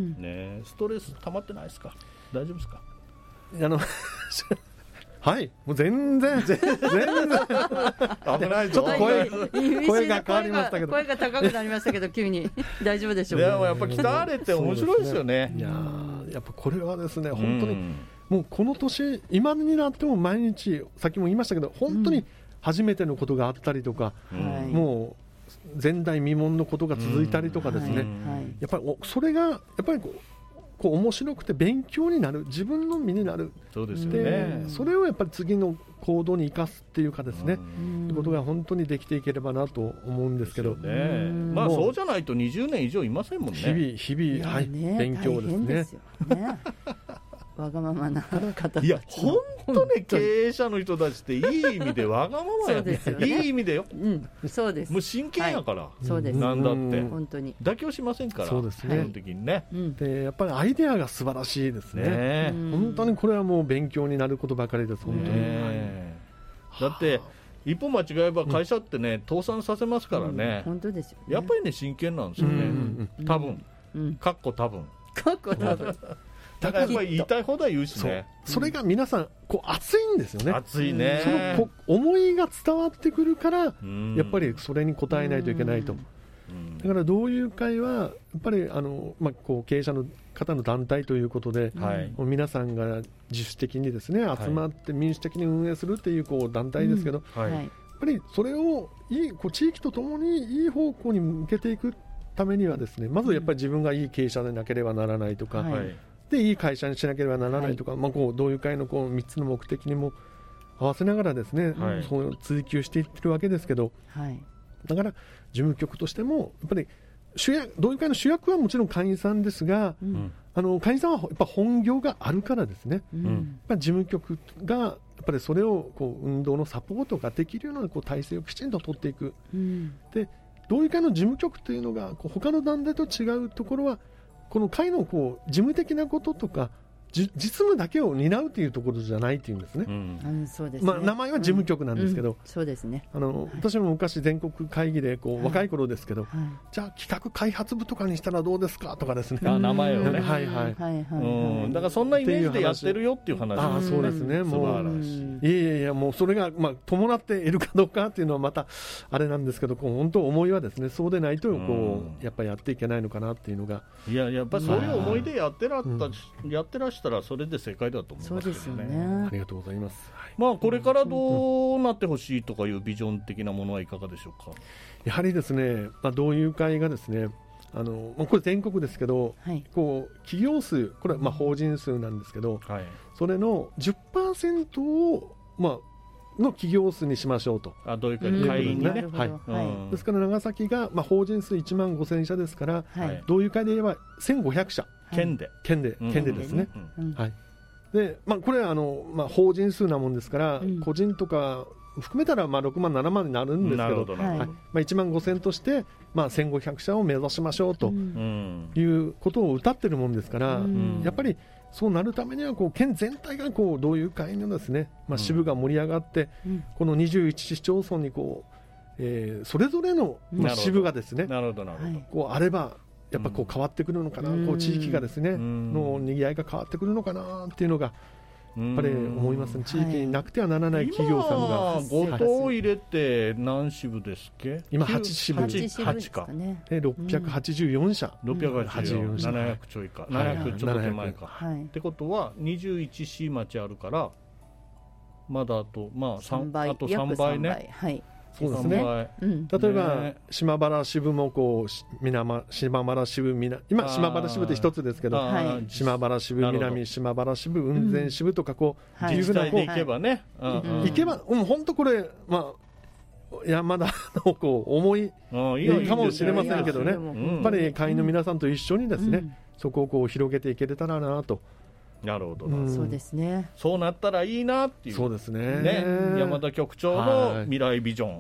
ね、ストレス溜まってないですか、大丈夫ですか。 あのはい、もう全然全然危ないぞ、 ちょっと声声が変わりましたけど、 声が高くなりましたけど急に大丈夫でしょうか。 でもやっぱ北アレって面白いですよね。 いややっぱこれはですね本当にもうこの年今になっても毎日さっきも言いましたけど本当に初めてのことがあったりとか、うん、もう前代未聞のことが続いたりとかですね、うんはい、やっぱりそれがやっぱりこうこう面白くて勉強になる、自分の身になる、 そうですよね、 それをやっぱり次の行動に生かすっていうかですね、ということが本当にできていければなと思うんですけど、 ね、まあそうじゃないとにじゅうねん以上いませんもんね。 日々日々、はい、勉強ですね。 ですよねわがままな方たち、 いや本当ね経営者の人たちっていい意味でわがままやね、いい意味でよ、うん、 そうです、 もう真剣やから、はい、 そうです、 なんだって本当に妥協しませんから、 そうですね、 基本的にね、 うん、でやっぱりアイデアが素晴らしいですね、ね、本当にこれはもう勉強になることばかりです、本当に、ね、 だって一歩間違えば会社ってね、うん、倒産させますからね、 うん、本当ですよね、 やっぱりね真剣なんですよね、うんうん、多分、うん、かっこ多分かっこ多分だからやっぱり言いたい放題言うしね、 そ, それが皆さんこう熱いんですよね、 熱いね、 そのこ思いが伝わってくるからやっぱりそれに応えないといけないと、だから同友会はやっぱりあの、まあ、こう経営者の方の団体ということで、はい、皆さんが自主的にですね集まって民主的に運営するっていうこう団体ですけど、うんはい、やっぱりそれをいいこう地域とともにいい方向に向けていくためにはですね、まずやっぱり自分がいい経営者でなければならないとか、はいでいい会社にしなければならないとか、はいまあ、こう同友会のこうみっつの目的にも合わせながらですね、はい、そう追求していってるわけですけど、はい、だから事務局としてもやっぱり主役同友会の主役はもちろん会員さんですが、うん、あの会員さんはやっぱ本業があるからですね、うん、やっぱ事務局がやっぱりそれをこう運動のサポートができるようなこう体制をきちんと取っていく、うん、で同友会の事務局というのがこう他の団体と違うところはこの会のこう事務的なこととか実務だけを担うというところじゃないというんですね、うんそうですねまあ、名前は事務局なんですけど、うんうん、 そうですね、 あの、はい、私も昔全国会議でこう、はい、若い頃ですけど、はい、じゃあ企画開発部とかにしたらどうですかとかですね、 あ名前をね、 はいはい、 うん、だからそんなイメージでやってるよっていう話、 あそうですね、もういやいやいやもうそれが、まあ、伴っているかどうかっていうのはまたあれなんですけど、こう本当思いはですねそうでないとこうやっぱりやっていけないのかなっていうのが、 いややっぱりそういう思いでやってらった、うん、やってらしたらそれで正解だと思いますけどね。 そうですよね。 ありがとうございます。はい、 まあこれからどうなってほしいとかいうビジョン的なものはいかがでしょうか。 やはりですね、まあ、同友会がですね、あのこれ全国ですけど、はい、こう企業数これはまあ法人数なんですけど、はい、それの じゅっパーセント をまあの企業数にしましょうと。 あどういうか会員にね、 はいはい、ですから長崎が、まあ、法人数いちまんごせんしゃですから、はい、同友会で言えばせんごひゃくしゃ、 県で県で、うん、県でですね、うんうん、はいでまあ、これはあの、まあ、法人数なもんですから、うん、個人とか含めたらまあろくまんななまんになるんですけど、どはいまあ、いちまんごせんとして、まあ、せんごひゃくしゃを目指しましょうということを謳ってるもんですから、うん、やっぱりそうなるためにはこう県全体がこう同友会のですね、まあ、支部が盛り上がって、うん、このにじゅういちしちょうそんにこう、えー、それぞれの、まあ、支部がですねなるほどなるほどこうあればやっぱこう変わってくるのかな、うん、こう地域がですね、うん、のにぎわいが変わってくるのかなっていうのがやっぱり思いますね。地域になくてはならない企業さんが、 今ごと入れて何支部ですっけ？ 今はちしぶ、 はちかでろっぴゃくはちじゅうよんしゃ、 ろっぴゃくはちじゅうよんしゃ、ななひゃくちょいか、ななひゃくちょっと手前か、はい、ってことはにじゅういちし町あるからまだあとまあさんばい、あとさんばいね、 はい、 そうですね、うん、例えば、ね、島原支部もこう南島原支部南今島原支部って一つですけど、はい、島原支部南島原支部雲仙支部とかこう、 うん、自治体で行けばね、 はい、行けばもう本当これまあ山田のこう思いかもしれませんけどね、やっぱり会員の皆さんと一緒にですね、 そこをこう広げていけれたらなと。 なるほど、 うん、そうですね。 そうなったらいいなっていう。 そうですね。 ね、山田局長の未来ビジョン、はい、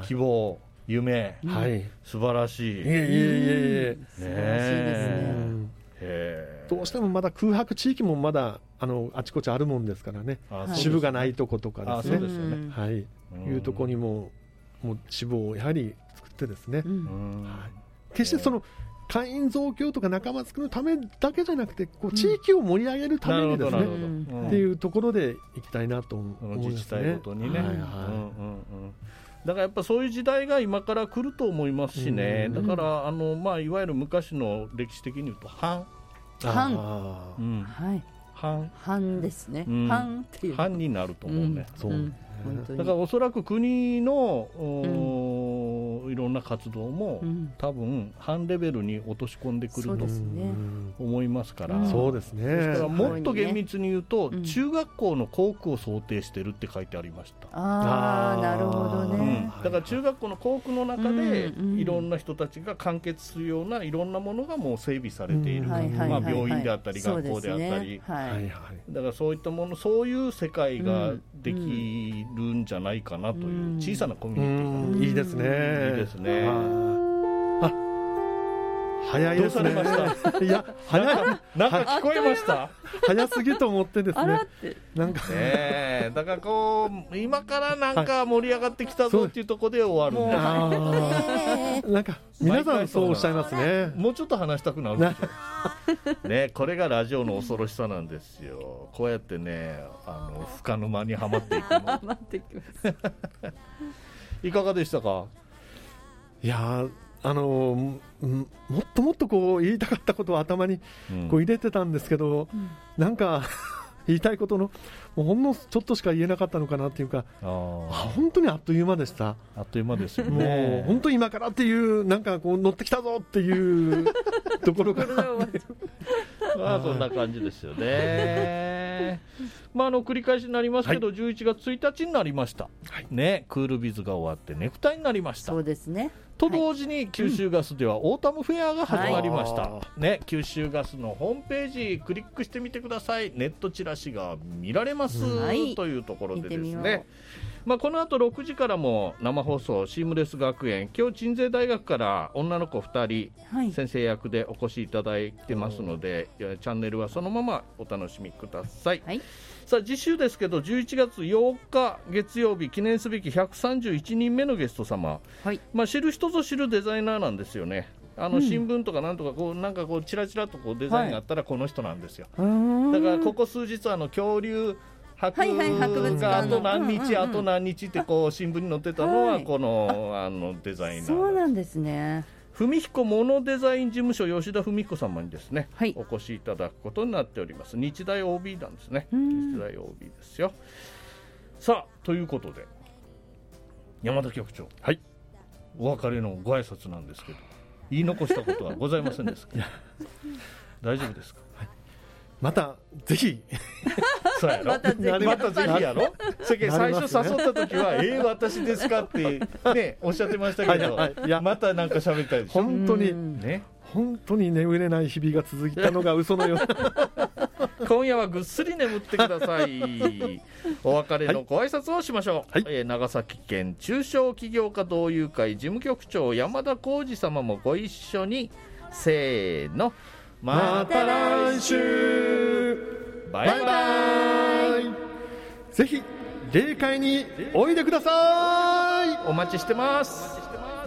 希望、夢、はい、素晴らしい。いえいえいえ素晴らしいですね。うん、 へどうしてもまだ空白地域もまだあのあちこちあるもんですからね。支部がないとことかですね。 そうですよね。 はい。いうとこにももう支部をやはり作ってですね。うんはい、決してその会員増強とか仲間作るためだけじゃなくて、こう地域を盛り上げるためにですね、うん、っていうところでいきたいなと思いますね。 自治体ごとにね。はいはいうんうんうんだからやっぱそういう時代が今から来ると思いますしね、うん、だからあの、まあ、いわゆる昔の歴史的に言うと藩藩、 うんはい、 藩藩ですね、 うん、 藩っていう藩になると思うね、 うん、そう、うん、 だからおそらく国の、うん、いろんな活動も、うん、多分藩レベルに落とし込んでくると思いますから、 そうですね。 ですからもっと厳密に言うと、うん、中学校の校区を想定してるって書いてありました。 ああなるほどね、 うん、だから中学校の校区の中でいろんな人たちが完結するようないろんなものがもう整備されている、まあ、病院であったり学校であったり、はいはい、だからそういったものそういう世界ができるんじゃないかなという小さなコミュニティが、 いいですね。 いいですね。 あ早いですね。 どうされました？いや早い。なんか聞こえました。 早すぎと思ってですね。なんかねだからこう今からなんか盛り上がってきたぞっていうところで終わるんです。 なんか皆さんそうおっしゃいますね。 もうちょっと話したくなるでしょ。ねこれがラジオの恐ろしさなんですよ。こうやってねあの深沼にはまっていくの。 はまっていきます。 いかがでしたか？ いやあのもっともっとこう言いたかったことを頭にこう入れてたんですけど、うん、なんか言いたいことのもうほんのちょっとしか言えなかったのかなっていうか、あ本当にあっという間でした。 あっという間ですよね。 もう本当に今からっていうなんかこう乗ってきたぞっていうところからまあそんな感じですよね。まああの繰り返しになりますけど、はい、じゅういちがつついたちになりました、はい、ねクールビズが終わってネクタイになりました。 そうですね。 と同時に九州ガスではオータムフェアが始まりました、はいね、九州ガスのホームページクリックしてみてください。ネットチラシが見られます、はい、というところでですね、まあ、この後ろくじからも生放送シームレス学園今日鎮西大学から女の子ふたり、はい、先生役でお越しいただいてますのでチャンネルはそのままお楽しみください、はい、さあ次週ですけどじゅういちがつようか月曜日記念すべきひゃくさんじゅういちにんめのゲスト様、はいまあ、知る人ぞ知るデザイナーなんですよね。あの新聞とかなんとかこうなんかこうチラチラとこうデザインがあったらこの人なんですよ、はい、だからここ数日あの恐竜博物があと何日あと何日ってこう新聞に載ってたのはこのあのデザイナー。 そうなんですね。 文彦モノデザイン事務所吉田文彦様にですね、はい、お越しいただくことになっております。日大 オービー なんですね。日大 オービー ですよ。さあということで山田局長、はい、お別れのご挨拶なんですけど言い残したことはございませんですか？大丈夫ですか？はい、 またぜひそうやろまたぜひまたぜひやろ最初誘った時はええ私ですかってねおっしゃってましたけど、はいはい、いやまたなんか喋ったでしょ。 本当にね本当に眠れない日々が続いたのが嘘のような今夜はぐっすり眠ってください。お別れのご挨拶をしましょう、はいえー、長崎県中小企業家同友会事務局長山田浩二様もご一緒にせーのまた来週バイバイ、バイバイ。 ぜひ霊界においでください。 お待ちしてます。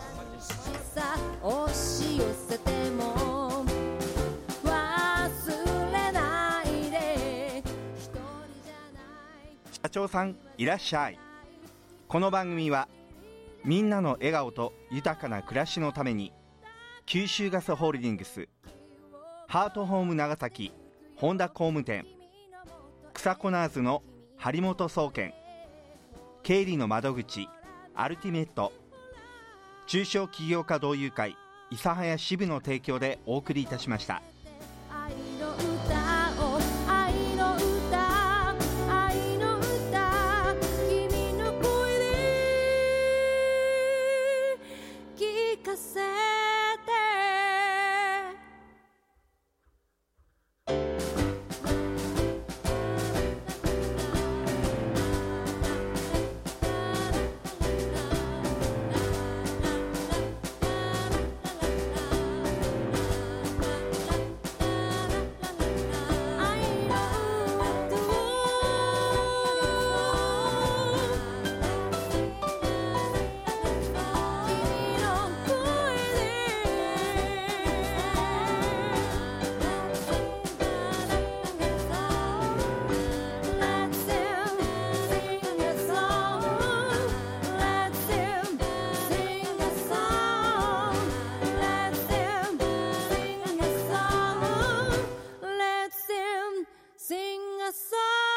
押し寄せても忘れないで一人じゃない社長さんいらっしゃい。この番組はみんなの笑顔と豊かな暮らしのために九州ガスホールディングスハートホーム長崎本田工務店草コナーズの張本総研経理の窓口アルティメット中小企業家同友会諫早支部の提供でお送りいたしました。 愛の歌を愛の歌愛の歌君の声で聞かせてさ